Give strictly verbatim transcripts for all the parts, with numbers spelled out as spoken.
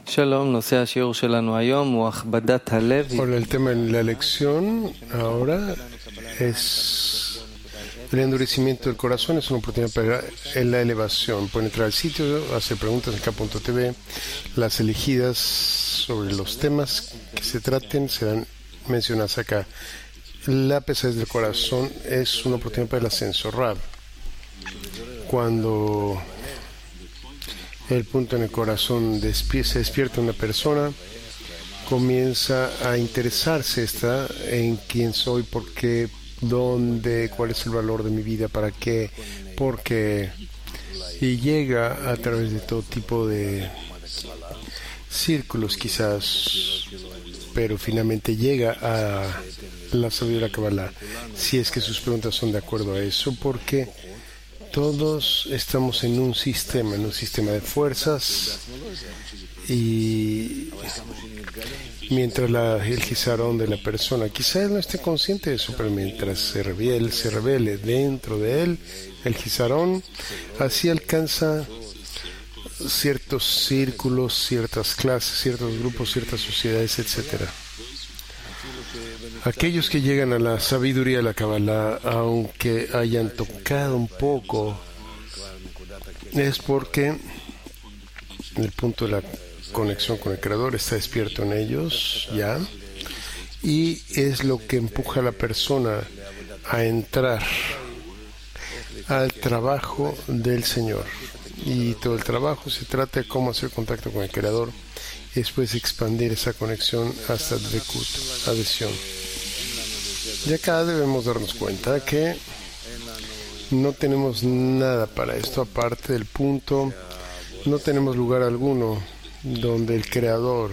Hola, el tema de la lección ahora es el endurecimiento del corazón. Es una oportunidad para la elevación. Pueden entrar al sitio, hacer preguntas en K punto T V. Las elegidas sobre los temas que se traten serán mencionadas acá. La pesadez del corazón es una oportunidad para el ascenso. Rab, cuando el punto en el corazón despi- se despierta una persona, comienza a interesarse esta en quién soy, por qué, dónde, cuál es el valor de mi vida, para qué, por qué, y llega a través de todo tipo de círculos quizás, pero finalmente llega a la sabiduría Kabbalah, si es que sus preguntas son de acuerdo a eso, porque todos estamos en un sistema, en un sistema de fuerzas, y mientras la, el gizarón de la persona, quizá él no esté consciente de eso, pero mientras se revele, se revele dentro de él el gizarón, así alcanza ciertos círculos, ciertas clases, ciertos grupos, ciertas sociedades, etcétera. Aquellos que llegan a la sabiduría de la Kabbalah, aunque hayan tocado un poco, es porque el punto de la conexión con el Creador está despierto en ellos ya, y es lo que empuja a la persona a entrar al trabajo del Señor. Y todo el trabajo se trata de cómo hacer contacto con el Creador y después expandir esa conexión hasta Dvekut, adhesión. Y acá debemos darnos cuenta que no tenemos nada para esto aparte del punto, no tenemos lugar alguno donde el Creador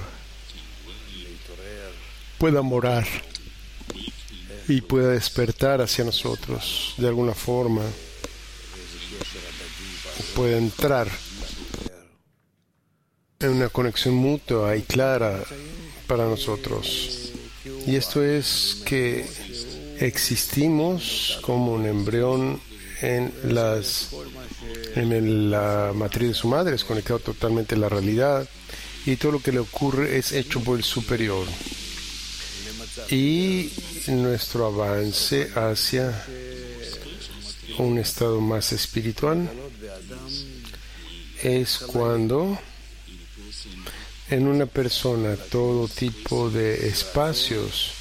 pueda morar y pueda despertar hacia nosotros de alguna forma, pueda entrar en una conexión mutua y clara para nosotros. Y esto es que existimos como un embrión en las en el, la matriz de su madre, es conectado totalmente a la realidad, y todo lo que le ocurre es hecho por el superior. Y nuestro avance hacia un estado más espiritual es cuando en una persona todo tipo de espacios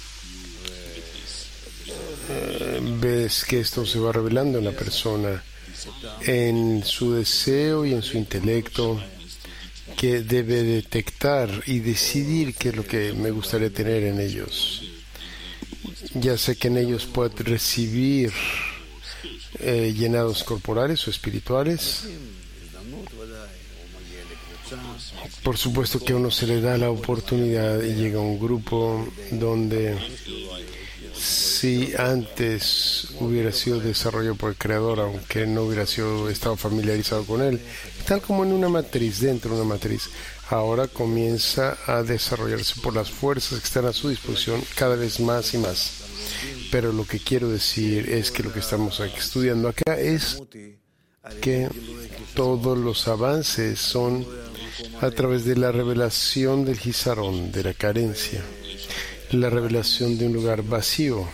eh, ves que esto se va revelando en la persona, en su deseo y en su intelecto, que debe detectar y decidir qué es lo que me gustaría tener en ellos. Ya sea que en ellos pueda recibir eh, llenados corporales o espirituales. Por supuesto que a uno se le da la oportunidad y llega a un grupo donde, si antes hubiera sido desarrollado por el Creador, aunque no hubiera sido estado familiarizado con él, tal como en una matriz, dentro de una matriz, ahora comienza a desarrollarse por las fuerzas que están a su disposición cada vez más y más. Pero lo que quiero decir es que lo que estamos estudiando acá es que todos los avances son a través de la revelación del Gizarón, de la carencia, la revelación de un lugar vacío,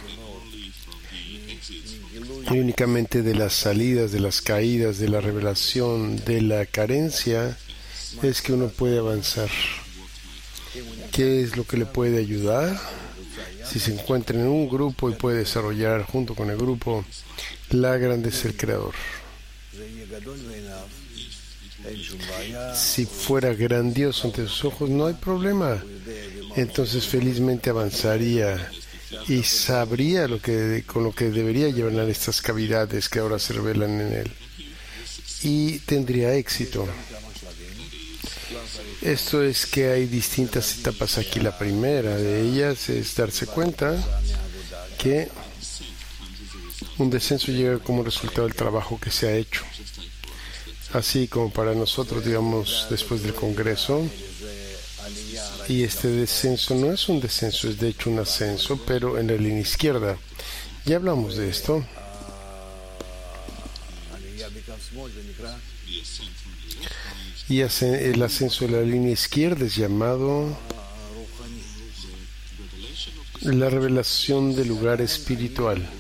y únicamente de las salidas, de las caídas, de la revelación de la carencia es que uno puede avanzar. ¿Qué es lo que le puede ayudar? Si se encuentra en un grupo y puede desarrollar junto con el grupo la grandeza del Creador. Si fuera grandioso ante sus ojos, no hay problema. Entonces felizmente avanzaría y sabría lo que, con lo que debería llenar estas cavidades que ahora se revelan en él, y tendría éxito. Esto es que hay distintas etapas aquí. La primera de ellas es darse cuenta que un descenso llega como resultado del trabajo que se ha hecho. Así como para nosotros, digamos, después del Congreso, y este descenso no es un descenso, es de hecho un ascenso, pero en la línea izquierda. Ya hablamos de esto. Y el ascenso de la línea izquierda es llamado la revelación del lugar espiritual,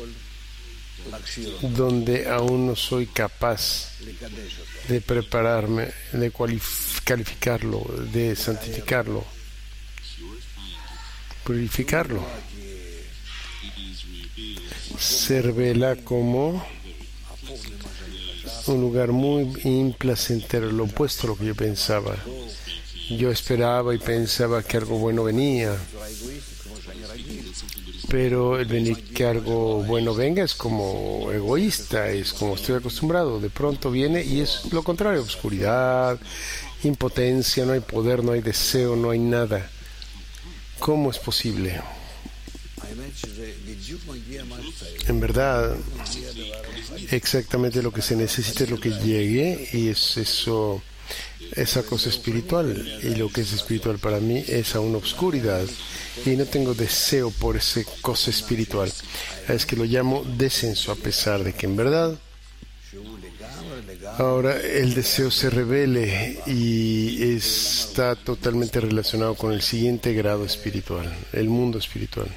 donde aún no soy capaz de prepararme, de calificarlo, de santificarlo, purificarlo. Se revela como un lugar muy implacentero, lo opuesto a lo que yo pensaba. Yo esperaba y pensaba que algo bueno venía, pero el venir que algo bueno venga es como egoísta, es como estoy acostumbrado. De pronto viene y es lo contrario: oscuridad, impotencia, no hay poder, no hay deseo, no hay nada. ¿Cómo es posible? En verdad, exactamente lo que se necesita es lo que llegue, y es eso, esa cosa espiritual. Y lo que es espiritual para mí es aún obscuridad, y no tengo deseo por esa cosa espiritual. Es que lo llamo descenso, a pesar de que en verdad ahora el deseo se revele y está totalmente relacionado con el siguiente grado espiritual, el mundo espiritual.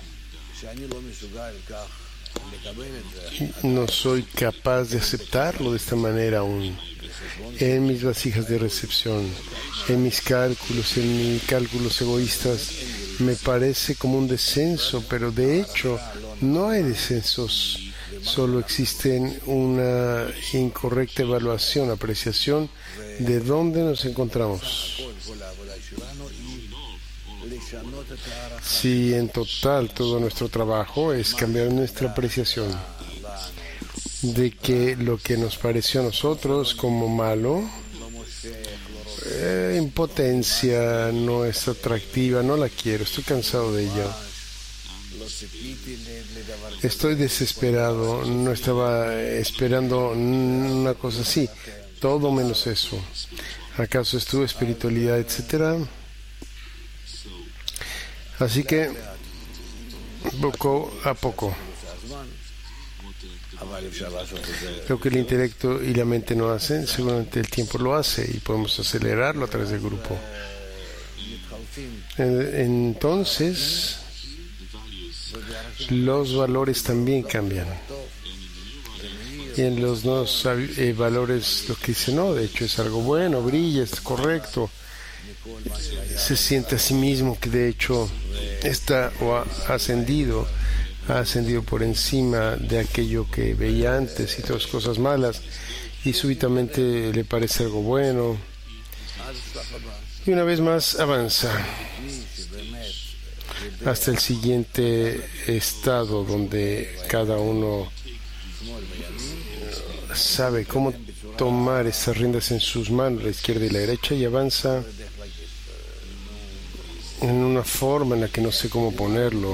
No soy capaz de aceptarlo de esta manera aún. En mis vasijas de recepción, en mis cálculos, en mis cálculos egoístas, me parece como un descenso, pero de hecho no hay descensos. Solo existe una incorrecta evaluación, apreciación de dónde nos encontramos. Si en total todo nuestro trabajo es cambiar nuestra apreciación de que lo que nos pareció a nosotros como malo, eh, impotencia, no es atractiva, no la quiero, estoy cansado de ella. Estoy desesperado, no estaba esperando una cosa así, todo menos eso. ¿Acaso es tu espiritualidad, etcétera? Así que, poco a poco, lo que el intelecto y la mente no hacen, seguramente el tiempo lo hace, y podemos acelerarlo a través del grupo. Entonces, los valores también cambian. Y en los no eh, valores, lo que dice, no, de hecho es algo bueno, brilla, es correcto. Se siente a sí mismo que de hecho está o ha ascendido, ha ascendido por encima de aquello que veía antes y todas cosas malas, y súbitamente le parece algo bueno. Y una vez más avanza hasta el siguiente estado, donde cada uno sabe cómo tomar esas riendas en sus manos, la izquierda y la derecha, y avanza en una forma en la que no sé cómo ponerlo,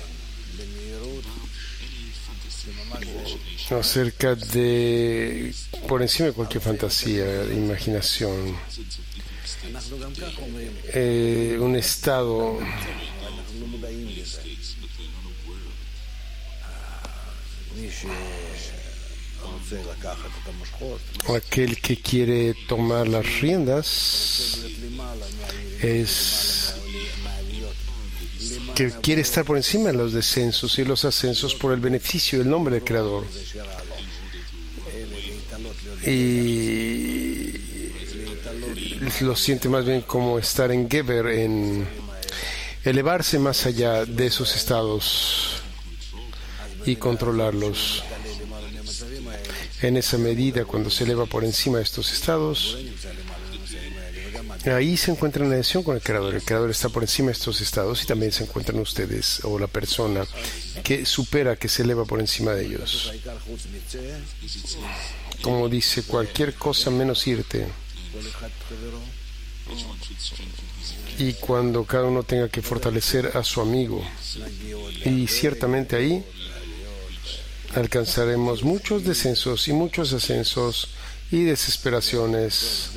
acerca de, por encima de cualquier fantasía, imaginación, eh, un estado aquel que quiere tomar las riendas es que quiere estar por encima de los descensos y los ascensos por el beneficio del nombre del Creador, y lo siente más bien como estar en Geber, en elevarse más allá de esos estados y controlarlos. En esa medida, cuando se eleva por encima de estos estados, ahí se encuentra en adhesión con el Creador. El Creador está por encima de estos estados, y también se encuentran ustedes, o la persona que supera, que se eleva por encima de ellos. Como dice, cualquier cosa menos irte. Y cuando cada uno tenga que fortalecer a su amigo, y ciertamente ahí alcanzaremos muchos descensos y muchos ascensos y desesperaciones,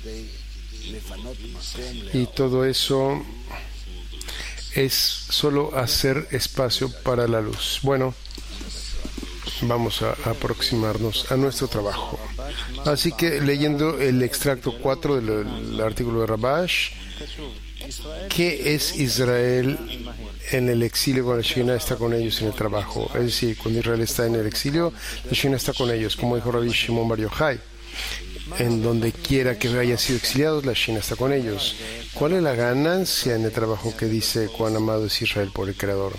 y todo eso es solo hacer espacio para la luz. Bueno, vamos a aproximarnos a nuestro trabajo. Así que leyendo el extracto cuatro del, del artículo de Rabash, ¿qué es Israel en el exilio cuando la Shina está con ellos en el trabajo? Es decir, cuando Israel está en el exilio, la Shina está con ellos, como dijo Rabbi Shimon Bar Yochai. En donde quiera que hayan sido exiliados, la Shina está con ellos. ¿Cuál es la ganancia en el trabajo que dice cuán amado es Israel por el Creador?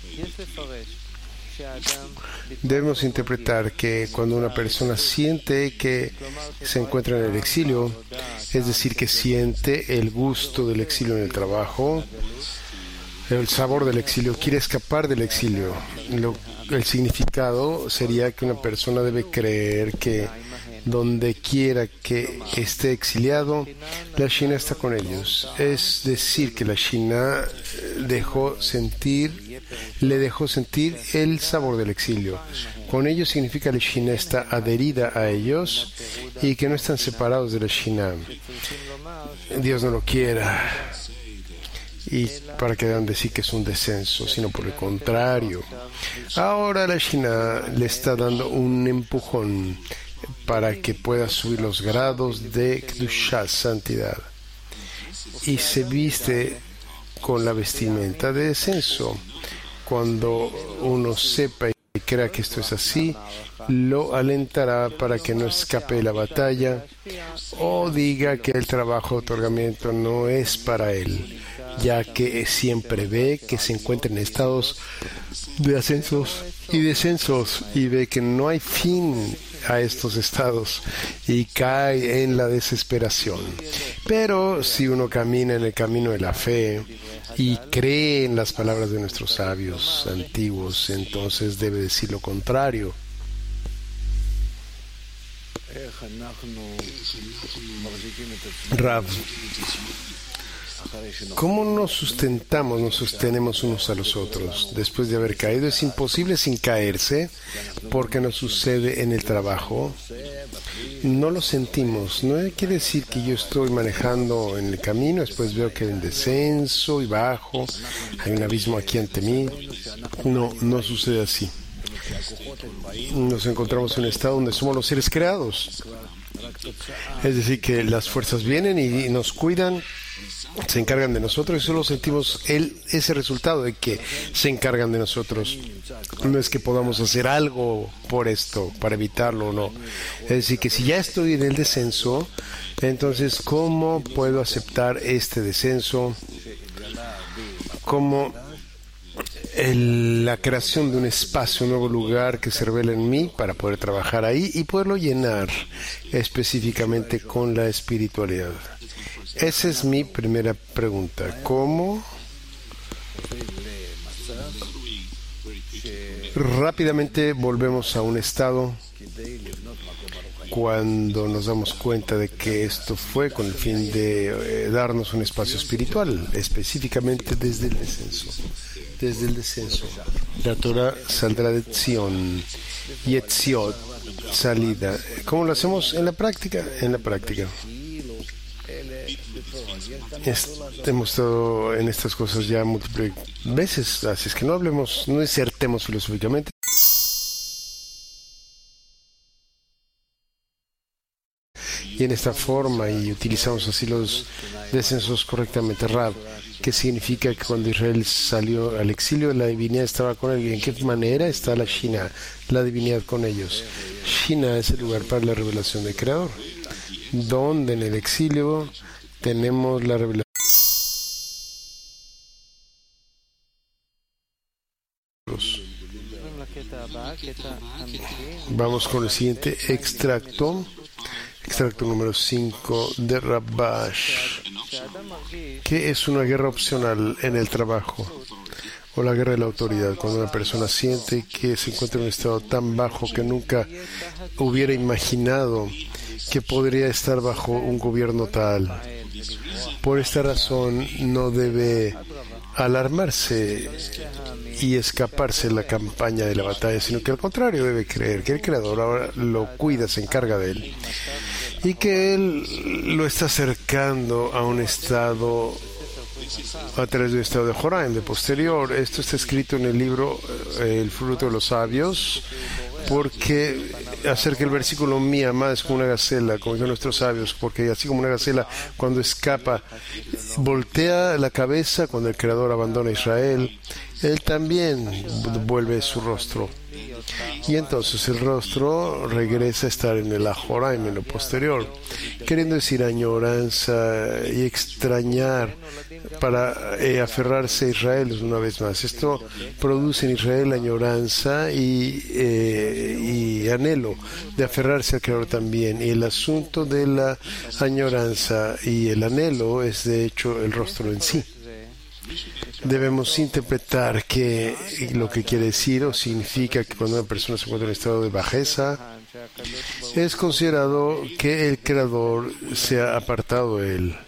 Debemos interpretar que cuando una persona siente que se encuentra en el exilio, es decir, que siente el gusto del exilio en el trabajo, el sabor del exilio, quiere escapar del exilio. Lo, el significado sería que una persona debe creer que donde quiera que esté exiliado, la Shina está con ellos. Es decir, que la Shina dejó sentir, le dejó sentir el sabor del exilio. Con ellos significa que la Shina está adherida a ellos y que no están separados de la Shina. Dios no lo quiera. Y para que vean decir que es un descenso, sino por el contrario. Ahora la Shina le está dando un empujón para que pueda subir los grados de Kedushá, santidad, y se viste con la vestimenta de descenso. Cuando uno sepa y crea que esto es así, lo alentará para que no escape de la batalla o diga que el trabajo de otorgamiento no es para él, ya que siempre ve que se encuentra en estados de ascensos y descensos y ve que no hay fin a estos estados y cae en la desesperación. Pero si uno camina en el camino de la fe y cree en las palabras de nuestros sabios antiguos, entonces debe decir lo contrario. Rav, ¿cómo nos sustentamos, nos sostenemos unos a los otros después de haber caído? Es imposible sin caerse, porque nos sucede en el trabajo. No lo sentimos. No quiere decir que yo estoy manejando en el camino, después veo que hay un descenso y bajo, hay un abismo aquí ante mí. No, no sucede así. Nos encontramos en un estado donde somos los seres creados. Es decir, que las fuerzas vienen y nos cuidan, se encargan de nosotros, y solo sentimos el, ese resultado de que se encargan de nosotros. No es que podamos hacer algo por esto, para evitarlo o no. Es decir, que si ya estoy en el descenso, entonces, ¿cómo puedo aceptar este descenso? ¿Cómo el, la creación de un espacio, un nuevo lugar que se revela en mí para poder trabajar ahí y poderlo llenar específicamente con la espiritualidad? Esa es mi primera pregunta. ¿Cómo? Rápidamente volvemos a un estado cuando nos damos cuenta de que esto fue con el fin de eh, darnos un espacio espiritual, específicamente desde el descenso. Desde el descenso. La Torah saldrá de Tzion, Yetziot, salida. ¿Cómo lo hacemos en la práctica? En la práctica. Hemos estado en estas cosas ya múltiples veces, así es que no hablemos, no insertemos filosóficamente. Y en esta forma, y utilizamos así los descensos correctamente. Rab, ¿qué significa que cuando Israel salió al exilio, la divinidad estaba con él? ¿En qué manera está la Shina, la divinidad con ellos? Shina es el lugar para la revelación del Creador, donde en el exilio tenemos la revelación. Vamos con el siguiente extracto, extracto número cinco de Rabash. ¿Qué es una guerra opcional en el trabajo o la guerra de la autoridad? Cuando una persona siente que se encuentra en un estado tan bajo que nunca hubiera imaginado que podría estar bajo un gobierno tal. Por esta razón no debe alarmarse y escaparse de la campaña de la batalla, sino que al contrario debe creer que el Creador ahora lo cuida, se encarga de él y que Él lo está acercando a un estado a través de un estado de Joraim, de posterior. Esto está escrito en el libro eh, El fruto de los sabios, porque acerca del versículo mi amada es como una gacela, como dicen nuestros sabios, porque así como una gacela cuando escapa voltea la cabeza cuando el Creador abandona a Israel, Él también vuelve su rostro. Y entonces el rostro regresa a estar en el Ajoraim, en lo posterior, queriendo decir añoranza y extrañar para eh, aferrarse a Israel una vez más. Esto produce en Israel añoranza y, eh, y anhelo de aferrarse al Creador también. Y el asunto de la añoranza y el anhelo es de hecho el rostro en sí. Debemos interpretar que lo que quiere decir o significa que cuando una persona se encuentra en estado de bajeza, es considerado que el Creador se ha apartado de él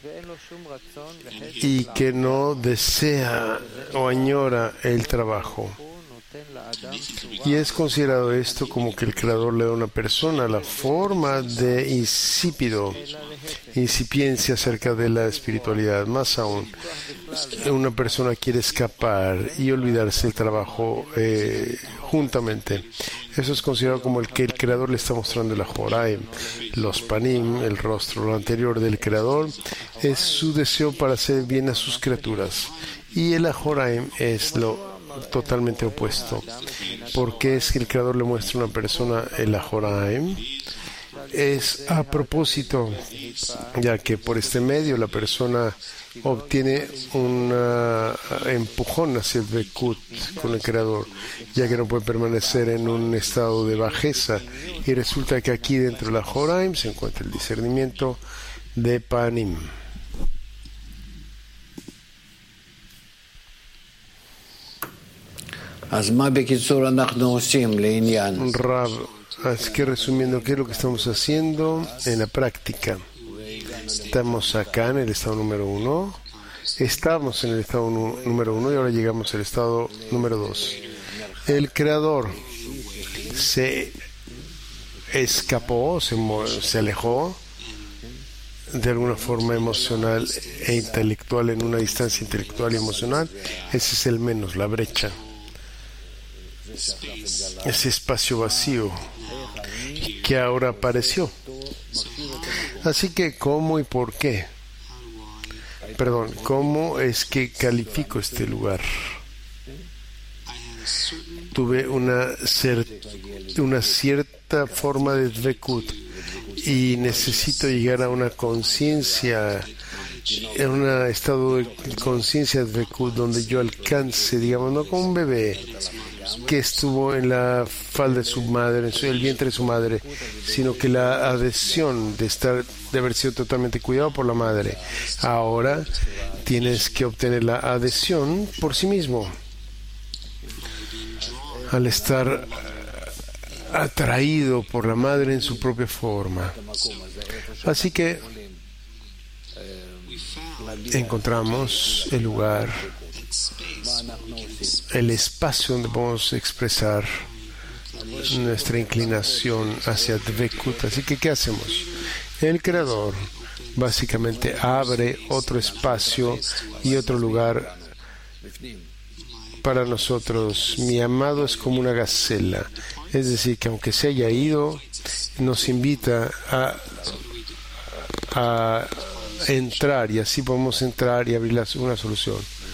y que no desea o añora el trabajo. Y es considerado esto como que el Creador le da a una persona la forma de insípido, incipiencia acerca de la espiritualidad. Más aún, una persona quiere escapar y olvidarse del trabajo eh, juntamente. Eso es considerado como el que el Creador le está mostrando el Ajoraim, los Panim, el rostro, lo anterior del Creador, es su deseo para hacer bien a sus criaturas. Y el Ajoraim es lo totalmente opuesto. Porque es que el Creador le muestra a una persona el Ajoraim, es a propósito, ya que por este medio la persona obtiene un empujón hacia el Bekut con el Creador, ya que no puede permanecer en un estado de bajeza. Y resulta que aquí dentro de la Ajoraim se encuentra el discernimiento de Panim. Rab, así que resumiendo, ¿qué es lo que estamos haciendo en la práctica? Estamos acá en el estado número uno, estamos en el estado número uno y ahora llegamos al estado número dos. El Creador se escapó, se, se alejó de alguna forma emocional e intelectual, en una distancia intelectual y emocional. Ese es el menos, la brecha. Ese espacio vacío que ahora apareció. Así que, ¿cómo y por qué? Perdón, ¿cómo es que califico este lugar? Tuve una, cer una cierta forma de dvekut y necesito llegar a una conciencia, en un estado de conciencia dvekut donde yo alcance, digamos, no como un bebé que estuvo en la falda de su madre, en el vientre de su madre, sino que la adhesión de estar, de haber sido totalmente cuidado por la madre. Ahora tienes que obtener la adhesión por sí mismo. Al estar atraído por la madre en su propia forma. Así que encontramos el lugar, el espacio donde podemos expresar nuestra inclinación hacia Dvekut. Así que, ¿qué hacemos? El Creador básicamente abre otro espacio y otro lugar para nosotros. Mi amado es como una gacela, es decir, que aunque se haya ido, nos invita a, a entrar, y así podemos entrar y abrir una solución.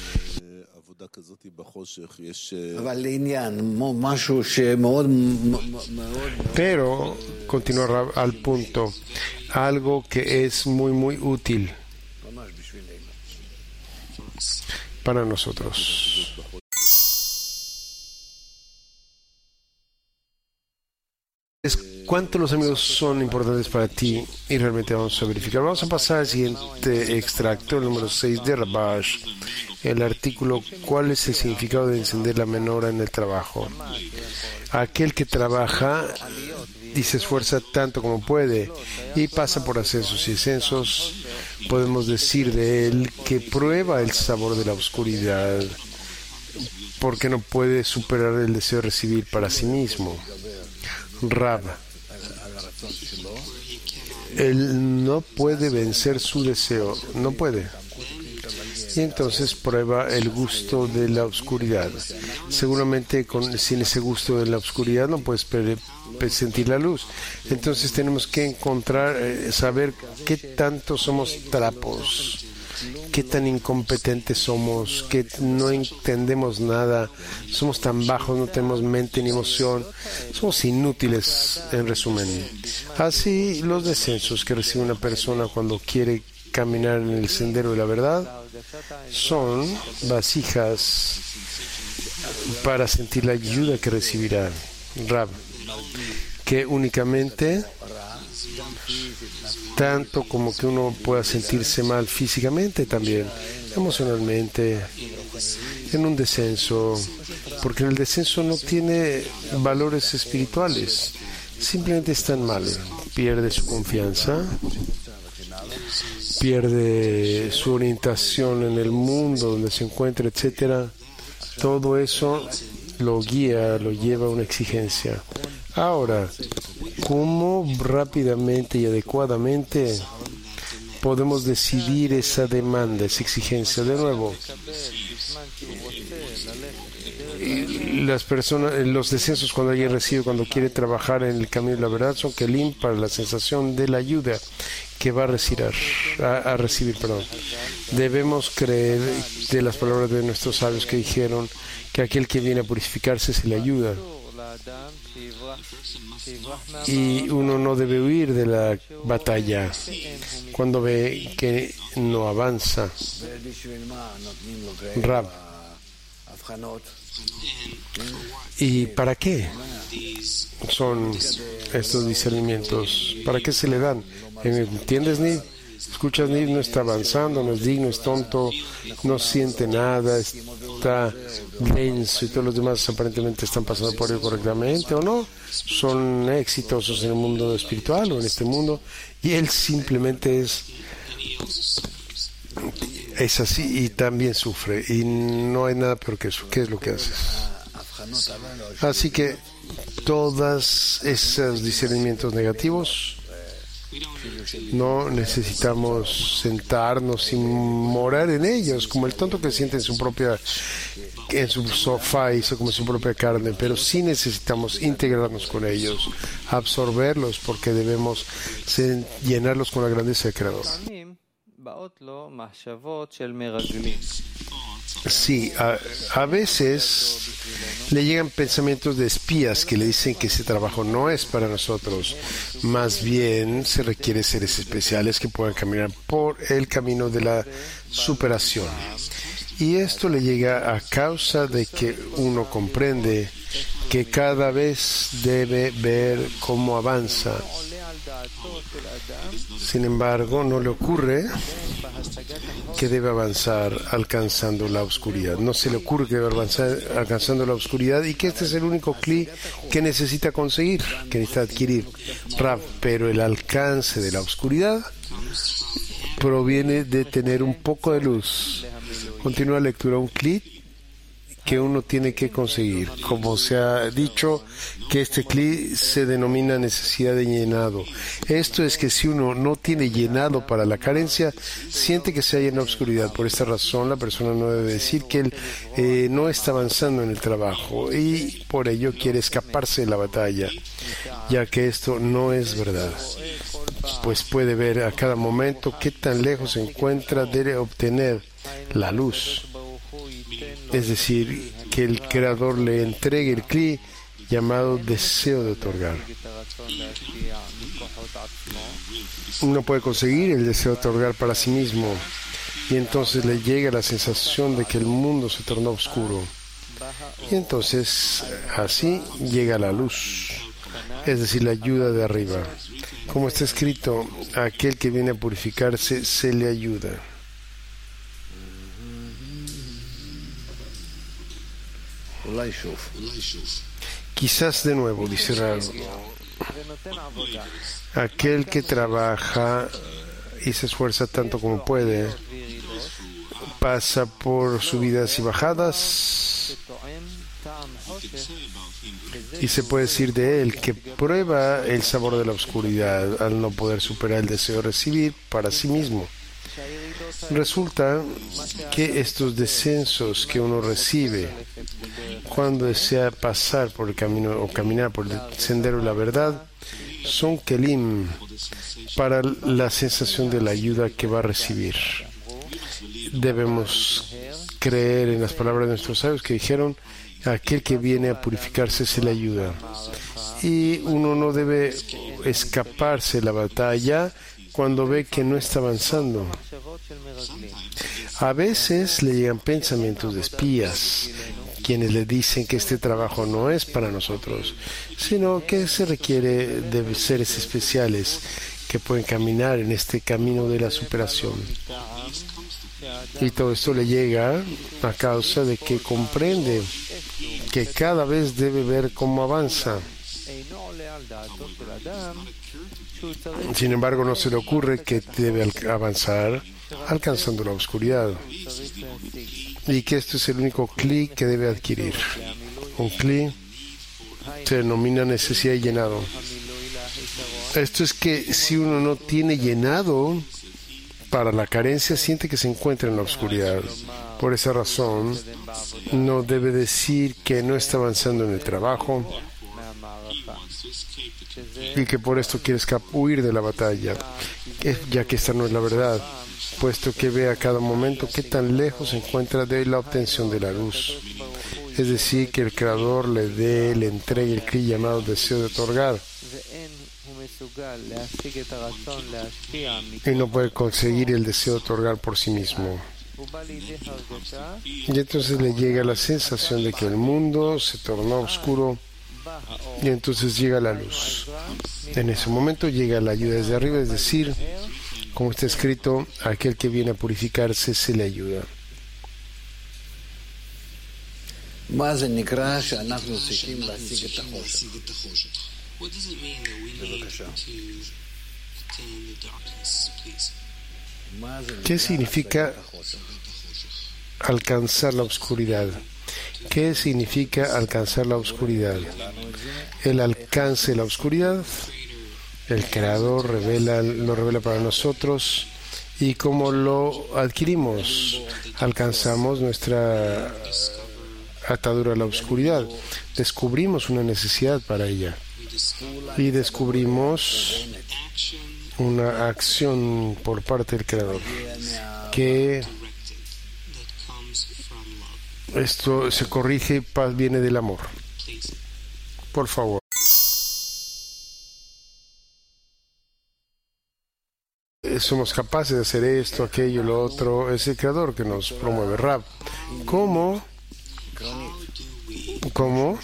Pero, continuar al punto, algo que es muy, muy útil para nosotros. ¿Cuántos los amigos son importantes para ti? Y realmente vamos a verificar. Vamos a pasar al siguiente extracto, el número seis de Rabash. El artículo, ¿cuál es el significado de encender la menora en el trabajo? Aquel que trabaja y se esfuerza tanto como puede y pasa por ascensos y descensos, podemos decir de él que prueba el sabor de la oscuridad porque no puede superar el deseo de recibir para sí mismo. Rab, él no puede vencer su deseo, no puede. Y entonces prueba el gusto de la oscuridad. Seguramente con, sin ese gusto de la oscuridad no puedes sentir la luz. Entonces tenemos que encontrar, eh, saber qué tanto somos trapos, qué tan incompetentes somos, que no entendemos nada, somos tan bajos, no tenemos mente ni emoción, somos inútiles, en resumen. Así, los descensos que recibe una persona cuando quiere caminar en el sendero de la verdad son vasijas para sentir la ayuda que recibirá. Rab, que únicamente tanto como que uno pueda sentirse mal físicamente, también emocionalmente, en un descenso, porque en el descenso no tiene valores espirituales, simplemente está mal, pierde su confianza, pierde su orientación en el mundo donde se encuentra, etcétera. Todo eso lo guía, lo lleva a una exigencia. Ahora, ¿cómo rápidamente y adecuadamente podemos decidir esa demanda, esa exigencia? De nuevo, las personas, los descensos cuando alguien recibe, cuando quiere trabajar en el camino de la verdad, son kelim para la sensación de la ayuda que va a recibir, a, a recibir, perdón. Debemos creer de las palabras de nuestros sabios que dijeron que aquel que viene a purificarse se le ayuda. Y uno no debe huir de la batalla cuando ve que no avanza. Rab. ¿Y para qué son estos discernimientos? ¿Para qué se le dan? ¿Entiendes, Niv? Escuchas, Niv no está avanzando, no es digno, es tonto, no siente nada, está denso y todos los demás aparentemente están pasando por él correctamente o no, son exitosos en el mundo espiritual o en este mundo, y él simplemente es es así y también sufre, y no hay nada peor que eso. ¿Qué es lo que haces? Así que todos esos discernimientos negativos, no necesitamos sentarnos y morar en ellos como el tonto que siente en su propia en su sofá y se come su propia carne, pero sí necesitamos integrarnos con ellos, absorberlos, porque debemos llenarlos con la grandeza del Creador. Sí, a, a veces le llegan pensamientos de espías que le dicen que ese trabajo no es para nosotros. Más bien se requiere seres especiales que puedan caminar por el camino de la superación. Y esto le llega a causa de que uno comprende que cada vez debe ver cómo avanza. Sin embargo, no le ocurre que debe avanzar alcanzando la oscuridad. No se le ocurre que debe avanzar alcanzando la oscuridad y que este es el único cli que necesita conseguir, que necesita adquirir. Rab, pero el alcance de la oscuridad proviene de tener un poco de luz. Continúa la lectura, un cli que uno tiene que conseguir. Como se ha dicho, que este cli se denomina necesidad de llenado. Esto es que si uno no tiene llenado para la carencia, siente que se halla en la oscuridad. Por esta razón, la persona no debe decir que él eh, no está avanzando en el trabajo y por ello quiere escaparse de la batalla, ya que esto no es verdad. Pues puede ver a cada momento qué tan lejos se encuentra de obtener la luz. Es decir, que el Creador le entregue el cli llamado deseo de otorgar. Uno puede conseguir el deseo de otorgar para sí mismo y entonces le llega la sensación de que el mundo se tornó oscuro. Y entonces así llega la luz, es decir, la ayuda de arriba. Como está escrito, a aquel que viene a purificarse se le ayuda. Quizás de nuevo, dice Rab, aquel que trabaja y se esfuerza tanto como puede, pasa por subidas y bajadas, y se puede decir de él que prueba el sabor de la oscuridad al no poder superar el deseo de recibir para sí mismo. Resulta que estos descensos que uno recibe cuando desea pasar por el camino o caminar por el sendero de la verdad son kelim para la sensación de la ayuda que va a recibir. Debemos creer en las palabras de nuestros sabios que dijeron: aquel que viene a purificarse se le ayuda. Y uno no debe escaparse de la batalla cuando ve que no está avanzando. A veces le llegan pensamientos de espías, quienes le dicen que este trabajo no es para nosotros, sino que se requiere de seres especiales que pueden caminar en este camino de la superación. Y todo esto le llega a causa de que comprende que cada vez debe ver cómo avanza. Sin embargo, no se le ocurre que debe avanzar alcanzando la oscuridad y que esto es el único cli que debe adquirir. Un cli se denomina necesidad y llenado. Esto es que si uno no tiene llenado para la carencia, siente que se encuentra en la oscuridad. Por esa razón, no debe decir que no está avanzando en el trabajo y que por esto quiere huir de la batalla, ya que esta no es la verdad, puesto que ve a cada momento qué tan lejos se encuentra de la obtención de la luz. Es decir, que el Creador le dé, le entregue el cli llamado deseo de otorgar. Y no puede conseguir el deseo de otorgar por sí mismo. Y entonces le llega la sensación de que el mundo se tornó oscuro y entonces llega la luz. En ese momento llega la ayuda desde arriba, es decir, como está escrito, a aquel que viene a purificarse se le ayuda. ¿Qué significa alcanzar la oscuridad? ¿Qué significa alcanzar la oscuridad? El alcance de la oscuridad, el Creador revela, lo revela para nosotros, y cómo lo adquirimos, alcanzamos nuestra atadura a la oscuridad, descubrimos una necesidad para ella y descubrimos una acción por parte del Creador, que esto se corrige, paz viene del amor. Por favor. Somos capaces de hacer esto, aquello, lo otro. Es el Creador que nos promueve. Rab, ¿cómo? ¿Cómo?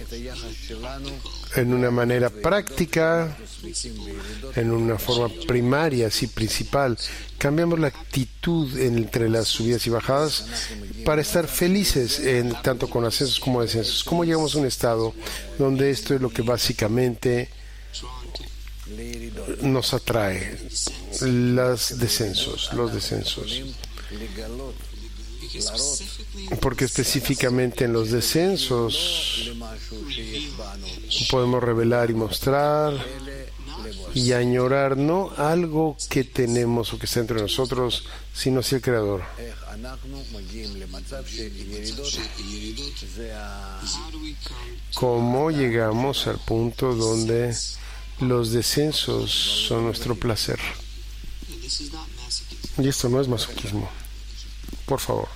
En una manera práctica, en una forma primaria, así principal, cambiamos la actitud entre las subidas y bajadas para estar felices, en, tanto con ascensos como descensos. ¿Cómo llegamos a un estado donde esto es lo que básicamente nos atrae? Los descensos, los descensos. Porque específicamente en los descensos podemos revelar y mostrar y añorar no algo que tenemos o que está entre nosotros, sino hacia el Creador. ¿Cómo llegamos al punto donde los descensos son nuestro placer? Y esto no es masoquismo. Por favor.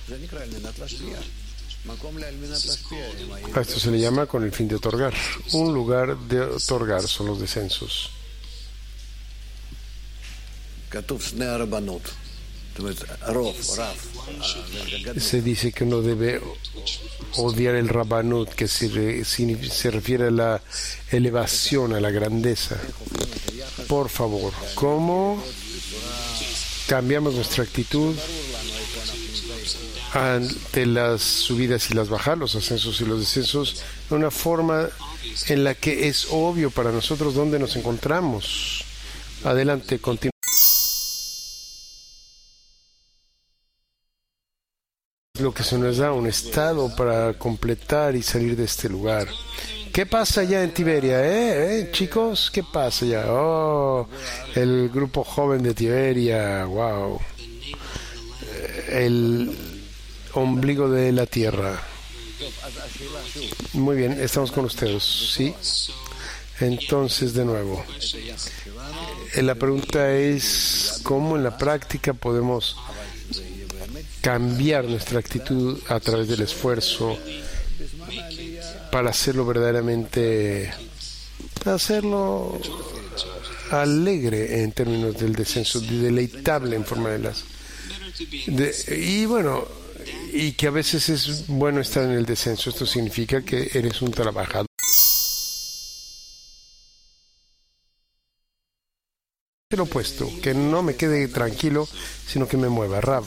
A esto se le llama con el fin de otorgar. Un lugar de otorgar son los descensos. Se dice que uno debe odiar el Rabbanut, que se, re, se refiere a la elevación, a la grandeza. Por favor, ¿cómo cambiamos nuestra actitud ante las subidas y las bajadas, los ascensos y los descensos, de una forma en la que es obvio para nosotros dónde nos encontramos? Adelante, continúa. Lo que se nos da un estado para completar y salir de este lugar. ¿Qué pasa allá en Tiberia, eh? ¿Eh, chicos? ¿Qué pasa allá? Oh, el grupo joven de Tiberia, wow. el ombligo de la tierra. Muy bien, estamos con ustedes, ¿sí? Entonces, de nuevo, la pregunta es cómo en la práctica podemos cambiar nuestra actitud a través del esfuerzo para hacerlo verdaderamente, hacerlo alegre en términos del descenso, deleitable en forma de las... De, y bueno, y que a veces es bueno estar en el descenso. Esto significa que eres un trabajador. El opuesto, que no me quede tranquilo, sino que me mueva. Rav,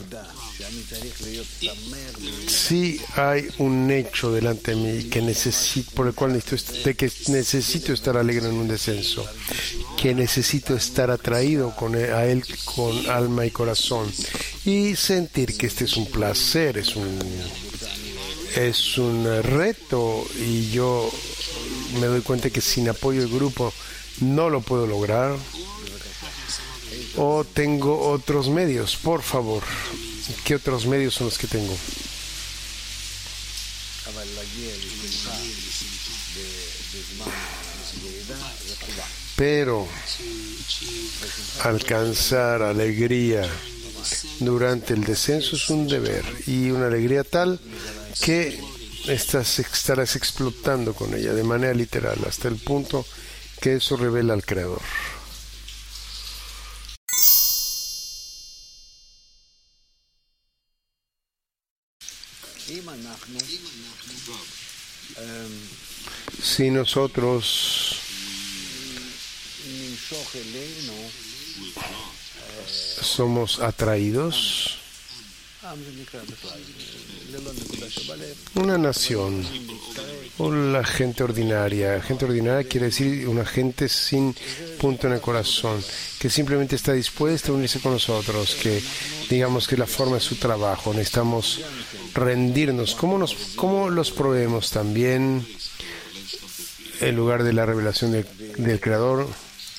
si hay un hecho delante de mí que necesito, por el cual necesito, de que necesito estar alegre en un descenso, que necesito estar atraído con él, a él con alma y corazón, y sentir que este es un placer, es un es un reto, y yo me doy cuenta que sin apoyo del grupo no lo puedo lograr. O tengo otros medios, por favor. ¿Qué otros medios son los que tengo? Pero alcanzar alegría durante el descenso es un deber, y una alegría tal que estás, estarás explotando con ella de manera literal, hasta el punto que eso revela al Creador. Si nosotros somos atraídos, una nación, o la gente ordinaria, gente ordinaria quiere decir una gente sin punto en el corazón, que simplemente está dispuesta a unirse con nosotros, que digamos que la forma es su trabajo. Necesitamos rendirnos. ¿Cómo, nos, cómo los proveemos también en lugar de la revelación de, del Creador?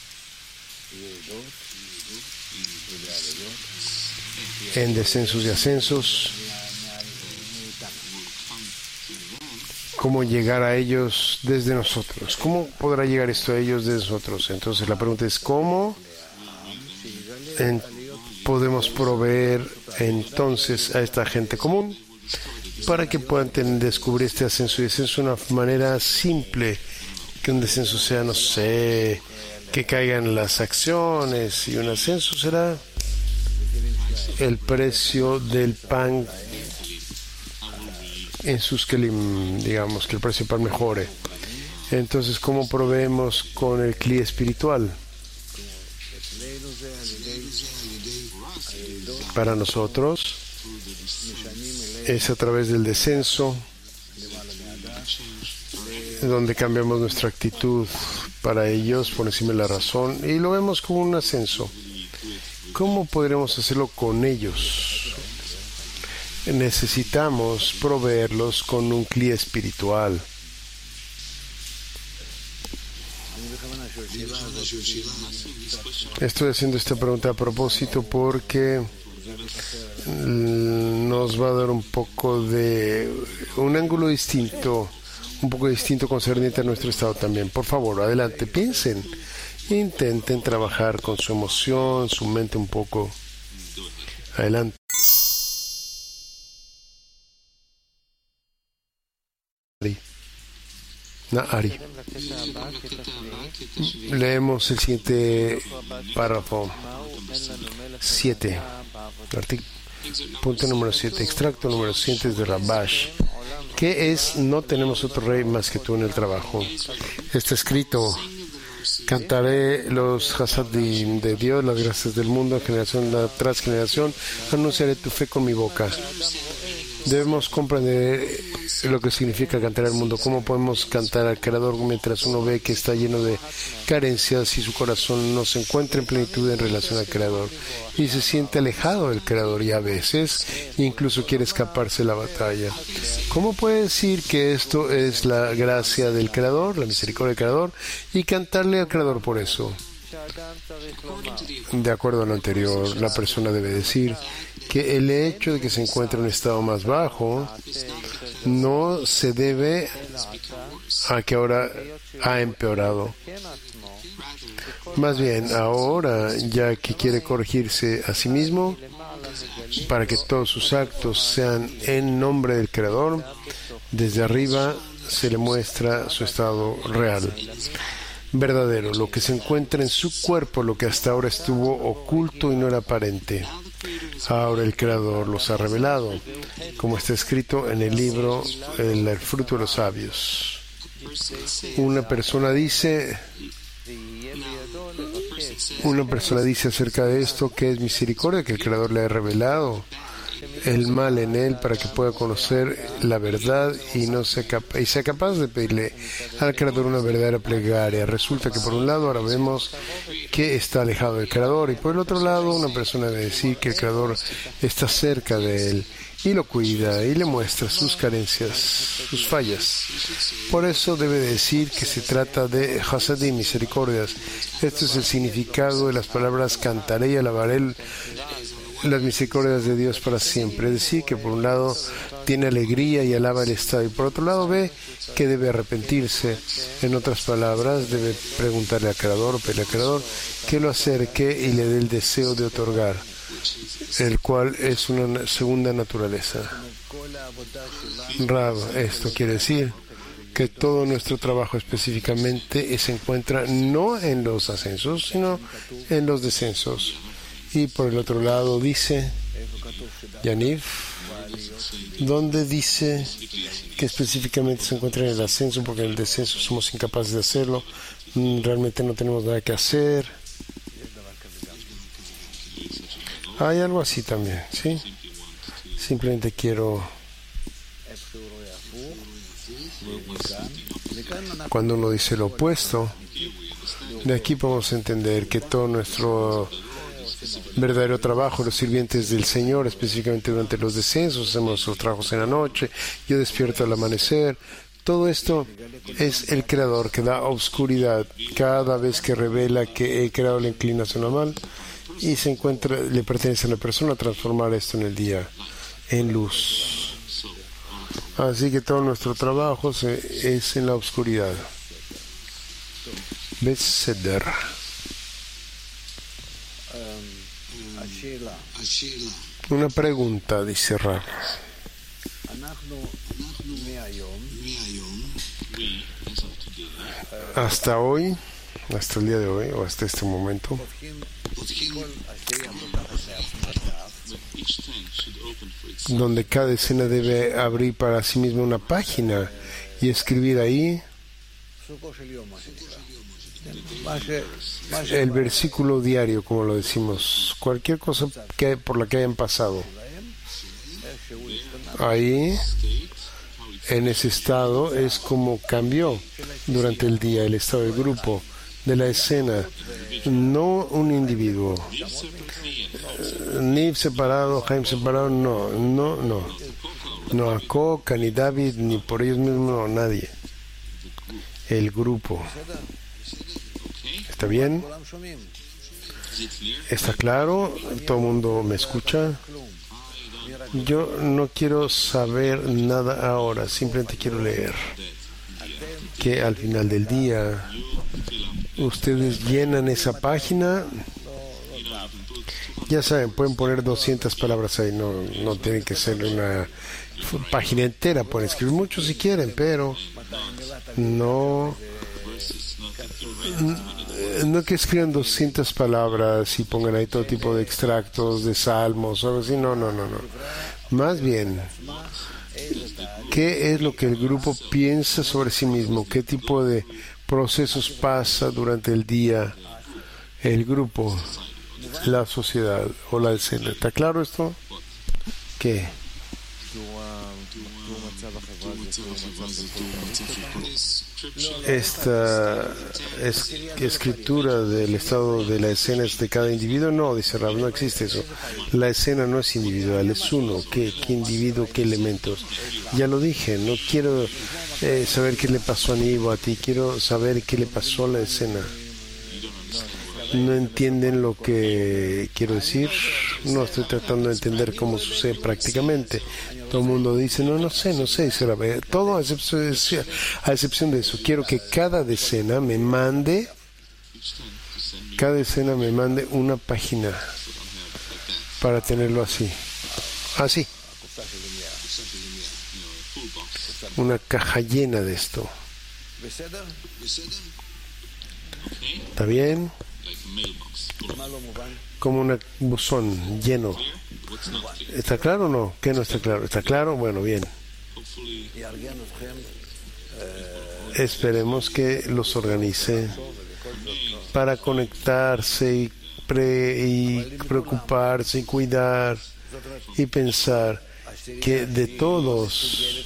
En descensos y ascensos. ¿Cómo llegar a ellos desde nosotros? ¿Cómo podrá llegar esto a ellos desde nosotros? Entonces la pregunta es ¿cómo en, podemos proveer entonces a esta gente común para que puedan tener, descubrir este ascenso y descenso de una manera simple? Que un descenso sea, no sé, que caigan las acciones, y un ascenso será el precio del pan en sus kelim, digamos, que el precio del pan mejore. Entonces, ¿cómo proveemos con el cli espiritual? Para nosotros es a través del descenso donde cambiamos nuestra actitud para ellos por encima de la razón, y lo vemos como un ascenso. ¿Cómo podremos hacerlo con ellos? Necesitamos proveerlos con un cli espiritual. Estoy haciendo esta pregunta a propósito porque nos va a dar un poco de un ángulo distinto, un poco distinto concerniente a nuestro estado también. Por favor, adelante, piensen, intenten trabajar con su emoción, su mente un poco. Adelante. No, Ari. Leemos el siguiente párrafo. siete. Punto número siete. Extracto número siete de Rabash. ¿Qué es? No tenemos otro rey más que tú en el trabajo. Está escrito: cantaré los hasadim de Dios, las gracias del mundo, generación tras generación. Anunciaré tu fe con mi boca. Debemos comprender lo que significa cantar al mundo. ¿Cómo podemos cantar al Creador mientras uno ve que está lleno de carencias y su corazón no se encuentra en plenitud en relación al Creador y se siente alejado del Creador, y a veces incluso quiere escaparse de la batalla? ¿Cómo puede decir que esto es la gracia del Creador, la misericordia del Creador, y cantarle al Creador por eso? De acuerdo a lo anterior, la persona debe decir que el hecho de que se encuentre en un estado más bajo no se debe a que ahora ha empeorado. Más bien, ahora, ya que quiere corregirse a sí mismo, para que todos sus actos sean en nombre del Creador, desde arriba se le muestra su estado real, verdadero, lo que se encuentra en su cuerpo, lo que hasta ahora estuvo oculto y no era aparente. Ahora el Creador los ha revelado, como está escrito en el libro El fruto de los sabios. Una persona dice, una persona dice acerca de esto que es misericordia, que el Creador le ha revelado el mal en él para que pueda conocer la verdad y no sea capa- y sea capaz de pedirle al Creador una verdadera plegaria. Resulta que por un lado ahora vemos que está alejado del Creador y por el otro lado una persona debe decir que el Creador está cerca de él y lo cuida y le muestra sus carencias, sus fallas. Por eso debe decir que se trata de Hasadim, misericordias. Este es el significado de las palabras cantaré y alabaré las misericordias de Dios para siempre. Es decir, que por un lado tiene alegría y alaba el estado y por otro lado ve que debe arrepentirse. En otras palabras, debe preguntarle al Creador o pedirle al Creador que lo acerque y le dé el deseo de otorgar, el cual es una segunda naturaleza. Rab, esto quiere decir que todo nuestro trabajo específicamente se encuentra no en los ascensos, sino en los descensos. Y por el otro lado dice, Yaniv, donde dice que específicamente se encuentra en el ascenso, porque en el descenso somos incapaces de hacerlo, realmente no tenemos nada que hacer. Hay algo así también, ¿sí? Simplemente quiero... Cuando uno dice lo opuesto, de aquí podemos entender que todo nuestro verdadero trabajo, los sirvientes del Señor, específicamente durante los descensos, hacemos nuestros trabajos en la noche, yo despierto al amanecer, todo esto es el Creador que da obscuridad cada vez que revela que he creado la inclinación a mal y se encuentra, le pertenece a la persona transformar esto en el día, en luz. Así que todo nuestro trabajo se, es en la oscuridad. Beseder. Una pregunta, dice Rab. Hasta hoy, hasta el día de hoy, o hasta este momento, donde cada escena debe abrir para sí misma una página y escribir ahí el versículo diario, como lo decimos, cualquier cosa que, por la que hayan pasado. Ahí, en ese estado, es como cambió durante el día el estado del grupo, de la escena, no un individuo. Ni separado, Jaime separado, no, no, no. No a Coca, ni David, ni por ellos mismos, no, nadie. El grupo. ¿Está bien? ¿Está claro? ¿Todo el mundo me escucha? Yo no quiero saber nada ahora, simplemente quiero leer que al final del día ustedes llenan esa página. Ya saben, pueden poner doscientas palabras ahí, no, no tienen que ser una página entera, pueden escribir mucho si quieren, pero no no que escriban doscientas palabras y pongan ahí todo tipo de extractos de salmos o algo así, no, no, no, no. Más bien, ¿qué es lo que el grupo piensa sobre sí mismo? ¿Qué tipo de procesos pasa durante el día el grupo, la sociedad o la escena? ¿Está claro esto? ¿Qué? Esta es, escritura del estado de la escena es de cada individuo. No, dice Rab, no existe eso. La escena no es individual, es uno. ¿Qué, qué individuo, qué elementos? Ya lo dije, no quiero eh, saber qué le pasó a Nivo, a ti, quiero saber qué le pasó a la escena. ¿No entienden lo que quiero decir? No estoy tratando de entender cómo sucede prácticamente. Todo el mundo dice, no, no sé, no sé. Dice Rab. Todo a excepción, de, a excepción de eso. Quiero que cada decena me mande, cada decena me mande una página para tenerlo así. Así. Una caja llena de esto. ¿Está bien? Como un buzón lleno. ¿Está claro o no? ¿Qué no está claro? ¿Está claro? Bueno, bien. Esperemos que los organice para conectarse y, pre y preocuparse y cuidar y pensar que de todos,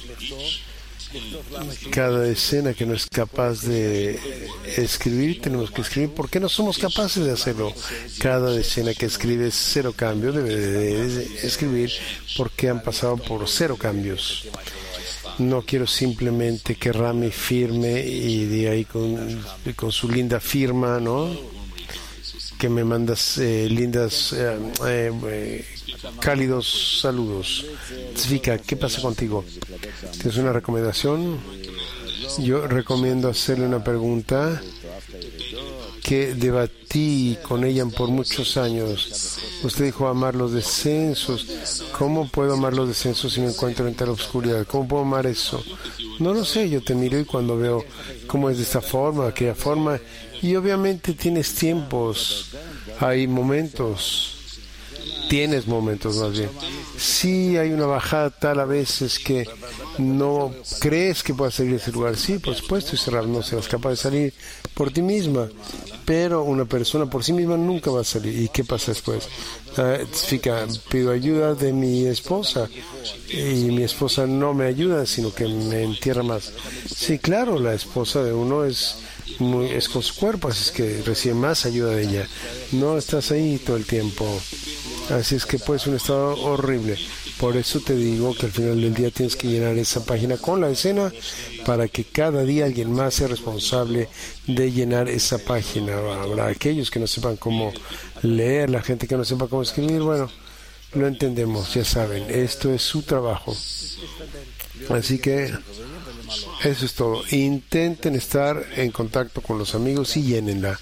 cada decena que no es capaz de escribir, tenemos que escribir. ¿Por qué no somos capaces de hacerlo? Cada decena que escribe cero cambios debe de escribir porque han pasado por cero cambios. No quiero simplemente que Rami firme y de ahí con, con su linda firma, ¿no? Que me mandas eh, lindas, eh, eh, cálidos saludos. Tzvika, ¿qué pasa contigo? ¿Tienes una recomendación? Yo recomiendo hacerle una pregunta que debatí con ella por muchos años. Usted dijo amar los descensos. ¿Cómo puedo amar los descensos si me encuentro en tal oscuridad? ¿Cómo puedo amar eso? No lo sé, yo te miro y cuando veo cómo es de esta forma, aquella forma, y obviamente tienes tiempos, hay momentos, tienes momentos más bien. Sí hay una bajada tal a veces que no crees que puedas salir de ese lugar. Sí, por supuesto, Israel, no serás capaz de salir por ti misma, pero una persona por sí misma nunca va a salir. ¿Y qué pasa después? Uh, significa, pido ayuda de mi esposa y mi esposa no me ayuda, sino que me entierra más. Sí, claro, la esposa de uno es muy, es con su cuerpo, así es que recibe más ayuda de ella. No estás ahí todo el tiempo. Así es que pues un estado horrible. Por eso te digo que al final del día tienes que llenar esa página con la escena para que cada día alguien más sea responsable de llenar esa página. Habrá aquellos que no sepan cómo leer, la gente que no sepa cómo escribir, bueno, lo entendemos, ya saben, esto es su trabajo. Así que eso es todo. Intenten estar en contacto con los amigos y llénenla.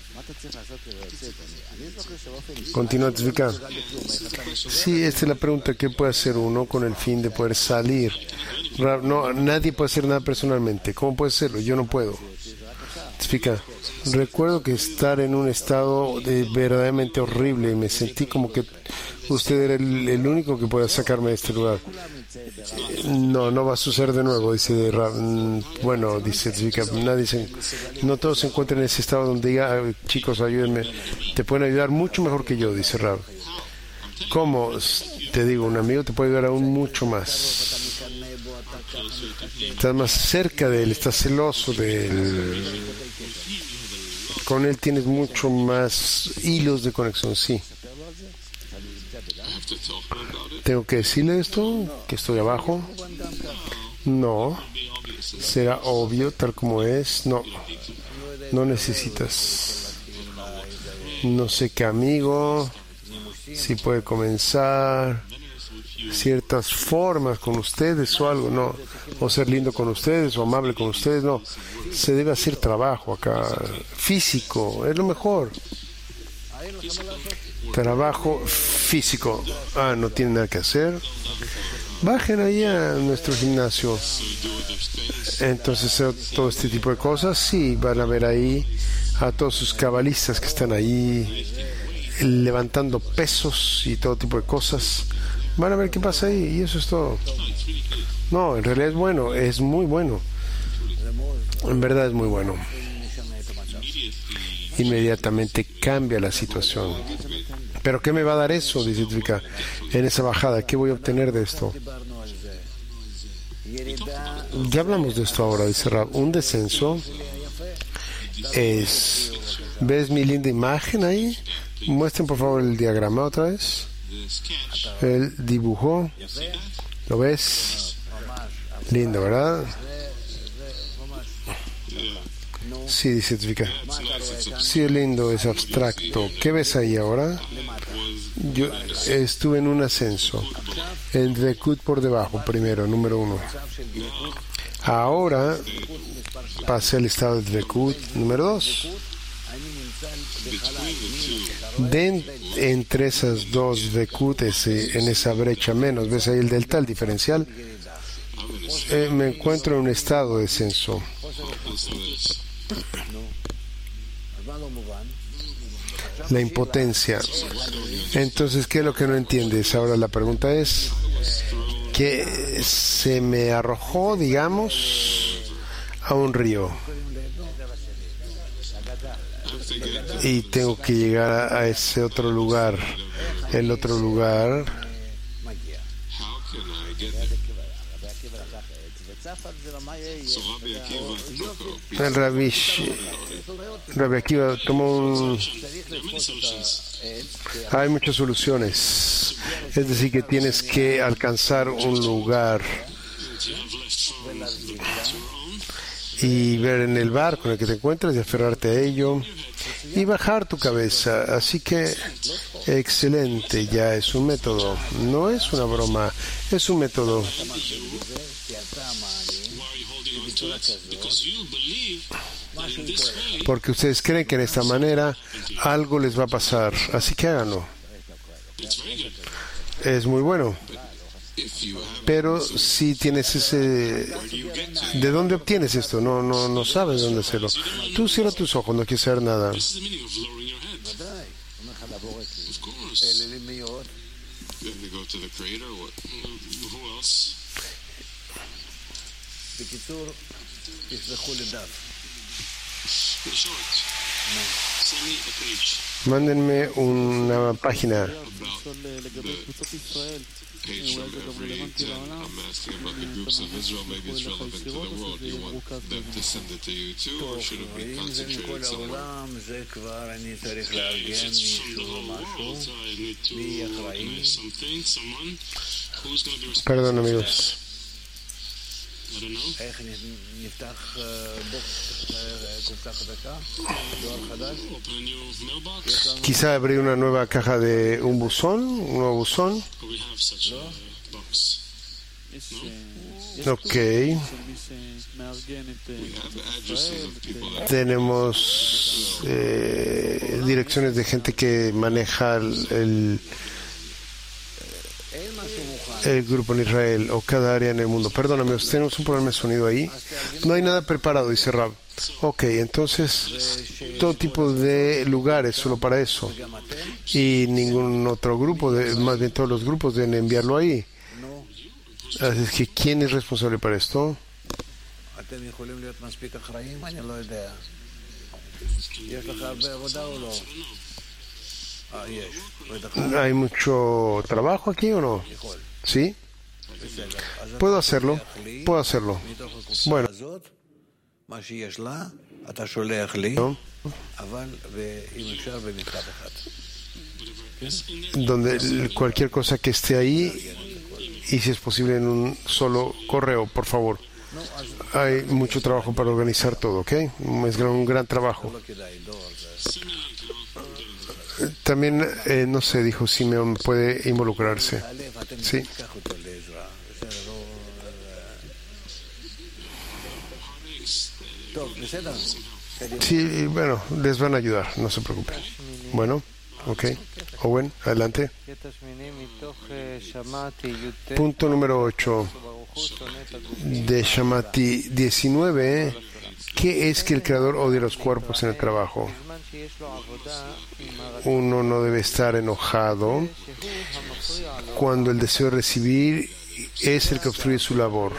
Continúa a explicar. Sí, esta es la pregunta. ¿Qué puede hacer uno con el fin de poder salir? No, nadie puede hacer nada personalmente. ¿Cómo puede hacerlo? Yo no puedo. Explica. Recuerdo que estar en un estado de verdaderamente horrible y me sentí como que usted era el, el único que puede sacarme de este lugar. No, no va a suceder de nuevo, dice Rab. Bueno, dice Tzvika, nadie se, no todos se encuentran en ese estado donde diga, chicos, ayúdenme. Te pueden ayudar mucho mejor que yo, dice Rab. ¿Cómo? Te digo, un amigo te puede ayudar aún mucho más. Estás más cerca de él, estás celoso de él. Con él tienes mucho más hilos de conexión, sí. ¿Tengo que decirle esto? ¿Que estoy abajo? No. ¿Será obvio tal como es? No. No necesitas. No sé qué amigo. Si puede comenzar ciertas formas con ustedes o algo, no. O ser lindo con ustedes o amable con ustedes, no. Se debe hacer trabajo acá. Físico, es lo mejor. Trabajo físico. Ah, no tienen nada que hacer. Bajen ahí a nuestro gimnasio. Entonces, todo este tipo de cosas, sí, van a ver ahí a todos sus cabalistas que están ahí levantando pesos y todo tipo de cosas. Van a ver qué pasa ahí y eso es todo. No, en realidad es bueno, es muy bueno. En verdad es muy bueno. Inmediatamente cambia la situación. ¿Pero qué me va a dar eso? Dice Tzvika. En esa bajada, ¿qué voy a obtener de esto? Ya hablamos de esto ahora, dice Rab. Un descenso es... ¿Ves mi linda imagen ahí? Muestren por favor el diagrama otra vez. El dibujo. ¿Lo ves? Lindo, ¿verdad? Sí, dice Tzvika. Sí, es lindo, es abstracto. ¿Qué ves ahí ahora? Yo estuve en un ascenso, en Dvekut por debajo, primero, número uno. Ahora pasé al estado de Dvekut, número dos. De, entre esas dos Dvekut, en esa brecha menos, ves ahí el delta, el diferencial, eh, me encuentro en un estado de descenso. La impotencia. Entonces, ¿qué es lo que no entiendes? Ahora la pregunta es que se me arrojó, digamos, a un río y tengo que llegar a ese otro lugar. El otro lugar el Rabbi, Rabbi Akiva tomó un... Hay muchas soluciones. Es decir, que tienes que alcanzar un lugar y ver en el barco en el que te encuentras y aferrarte a ello y bajar tu cabeza. Así que, excelente, ya es un método. No es una broma, es un método. Porque ustedes creen que en esta manera algo les va a pasar, así que háganlo. Es muy bueno. Pero si tienes ese... ¿De dónde obtienes esto? No, no, no sabes dónde hacerlo. Tú cierra tus ojos, no quieres saber nada. Mándenme una página. page from every ten. I'm asking about the groups of Israel. Maybe it's relevant to the world. Do you want them to send it to you too, or should it be concentrated somewhere? If it's from the whole world, I need to organize something, someone who's going to be responsible. Perdón, amigos. I don't know. Open a new mailbox. Quizá abrir una nueva caja de un buzón, un nuevo buzón. We have such a box. Ok. We have addresses of people that Tenemos eh, direcciones de gente que maneja el, el, el grupo en Israel o cada área en el mundo. Perdóname, tenemos un problema de sonido ahí. No hay nada preparado, dice Rab. Ok, entonces todo tipo de lugares solo para eso. Y ningún otro grupo, de, más bien todos los grupos deben enviarlo ahí. Así es que, ¿quién es responsable para esto? ¿Hay mucho trabajo aquí o no? ¿Sí? ¿Puedo hacerlo? Puedo hacerlo. Bueno. ¿No? Donde cualquier cosa que esté ahí, y si es posible en un solo correo, por favor. Hay mucho trabajo para organizar todo, ¿ok? Es un gran trabajo. También, eh, no sé, dijo Simeón, puede involucrarse. Sí. Sí, bueno, les van a ayudar, no se preocupen. Bueno, ok. Owen, adelante. Punto número ocho de Shamati diecinueve. ¿Qué es que el Creador odia los cuerpos en el trabajo? Uno no debe estar enojado cuando el deseo de recibir es el que obstruye su labor.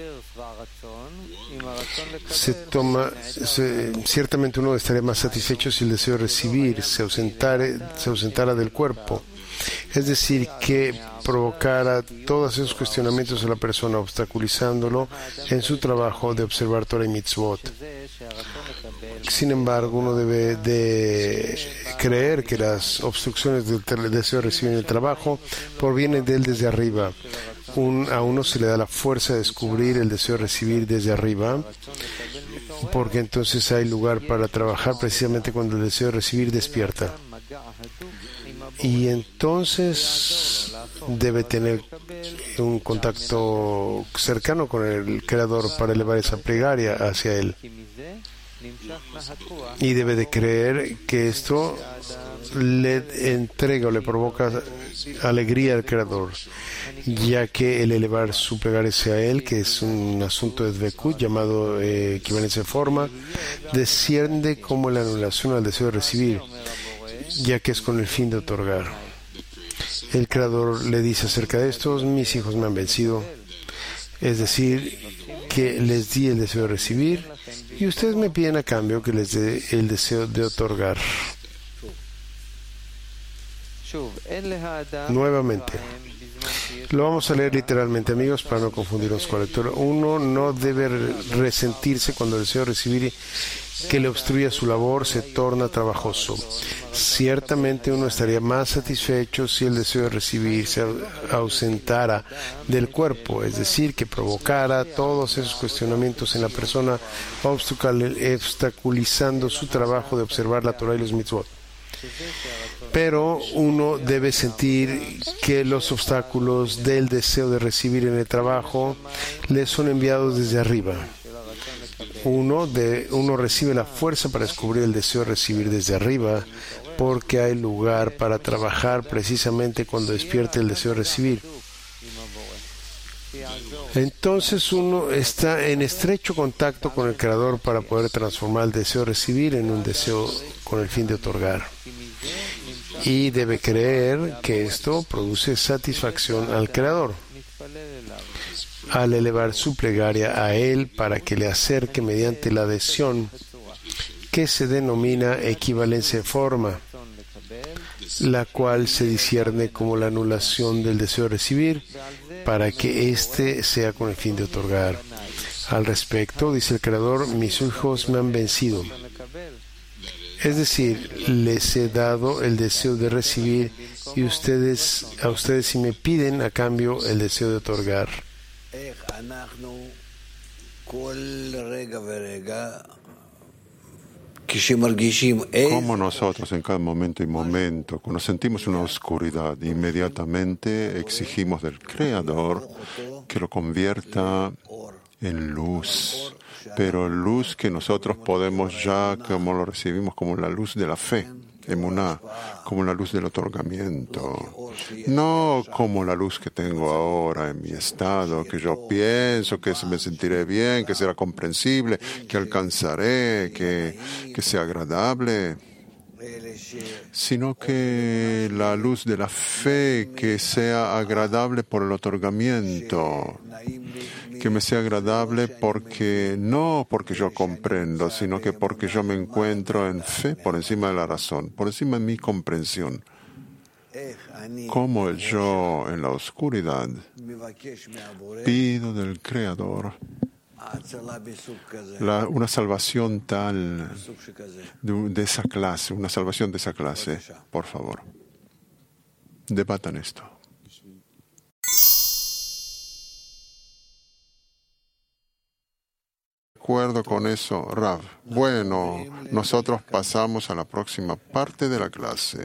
Se toma, se, ciertamente uno estaría más satisfecho si el deseo de recibir se ausentara, se ausentara del cuerpo. Es decir, que provocara todos esos cuestionamientos a la persona, obstaculizándolo en su trabajo de observar Torah y Mitzvot. Sin embargo, uno debe de creer que las obstrucciones del deseo de recibir en el trabajo provienen de él desde arriba. Un, a uno se le da la fuerza de descubrir el deseo de recibir desde arriba, porque entonces hay lugar para trabajar precisamente cuando el deseo de recibir despierta. y entonces debe tener un contacto cercano con el Creador para elevar esa plegaria hacia Él. Y debe de creer que esto le entrega o le provoca alegría al Creador, ya que el elevar su plegaria hacia Él, que es un asunto de Dvekut llamado eh, equivalencia de forma, desciende como la anulación al deseo de recibir, ya que es con el fin de otorgar. El Creador le dice acerca de estos: mis hijos me han vencido, es decir, que les di el deseo de recibir y ustedes me piden a cambio que les dé el deseo de otorgar. Nuevamente, lo vamos a leer literalmente, amigos, para no confundirnos con la lectura. Uno no debe resentirse cuando el deseo de recibir que le obstruya su labor se torna trabajoso. Ciertamente uno estaría más satisfecho si el deseo de recibir se ausentara del cuerpo, es decir, que provocara todos esos cuestionamientos en la persona, obstaculizando su trabajo de observar la Torah y los mitzvot. Pero uno debe sentir que los obstáculos del deseo de recibir en el trabajo le son enviados desde arriba. Uno, de, uno recibe la fuerza para descubrir el deseo de recibir desde arriba, porque hay lugar para trabajar precisamente cuando despierte el deseo de recibir. Entonces uno está en estrecho contacto con el Creador para poder transformar el deseo de recibir en un deseo con el fin de otorgar. Y debe creer que esto produce satisfacción al Creador al elevar su plegaria a Él para que le acerque mediante la adhesión que se denomina equivalencia de forma, la cual se discierne como la anulación del deseo de recibir para que éste sea con el fin de otorgar. Al respecto, dice el Creador: mis hijos me han vencido. Es decir, les he dado el deseo de recibir y ustedes, a ustedes sí me piden a cambio el deseo de otorgar. Como nosotros en cada momento y momento, cuando sentimos una oscuridad, inmediatamente exigimos del Creador que lo convierta en luz, pero luz que nosotros podemos ya, como lo recibimos, como la luz de la fe, emuná, como la luz del otorgamiento, no como la luz que tengo ahora en mi estado, que yo pienso que me sentiré bien, que será comprensible, que alcanzaré, que, que sea agradable, sino que la luz de la fe que sea agradable por el otorgamiento, que me sea agradable porque no porque yo comprendo, sino que porque yo me encuentro en fe por encima de la razón, por encima de mi comprensión. Como yo en la oscuridad pido del Creador la, una salvación tal de, de esa clase, una salvación de esa clase, por favor. Debatan esto. De acuerdo con eso, Rav. Bueno, nosotros pasamos a la próxima parte de la clase.